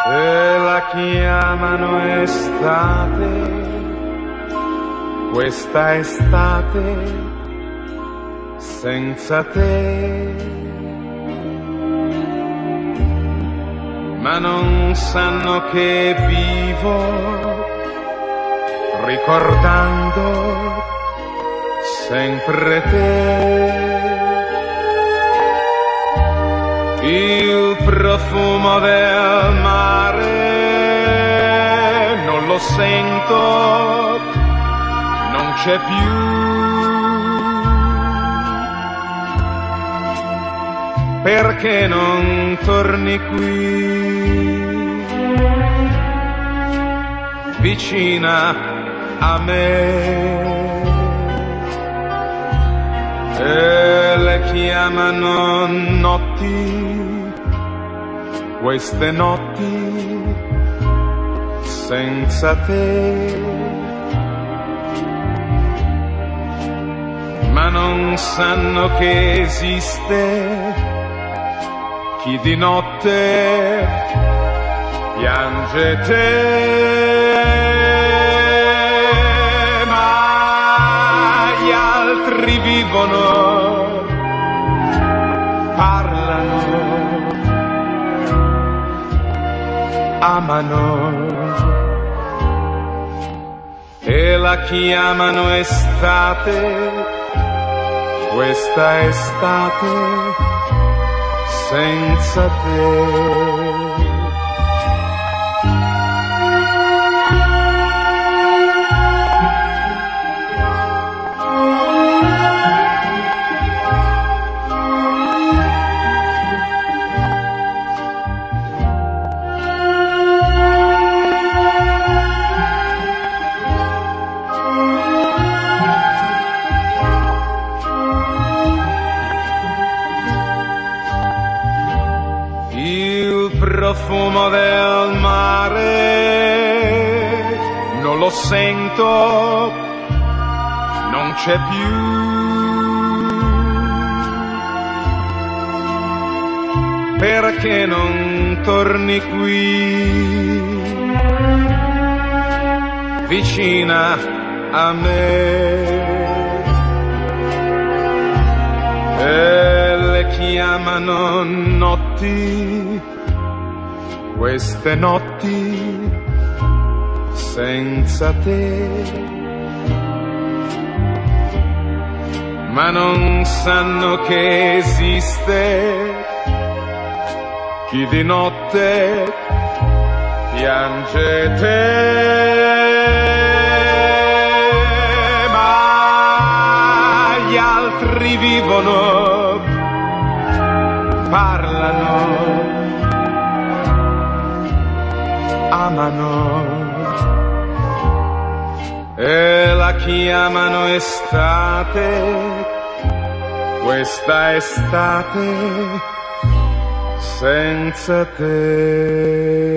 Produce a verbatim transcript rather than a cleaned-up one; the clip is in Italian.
e la chiamano estate, questa estate senza te, ma non sanno che vivo ricordando sempre te. Il profumo del mare non lo sento, non c'è più. Perché non torni qui, vicina a me? E le chiamano notti, queste notti senza te, ma non sanno che esiste chi di notte piange te. Ma gli altri vivono, parlano, amano e la chiamano estate, questa estate senza te. Il profumo del mare non lo sento, non c'è più. Perché non torni qui, vicina a me? E le chiamano notti, queste notti senza te, ma non sanno che esiste chi di notte piange te. Ma gli altri vivono, parlano, amano e la chiamano estate, questa estate senza te.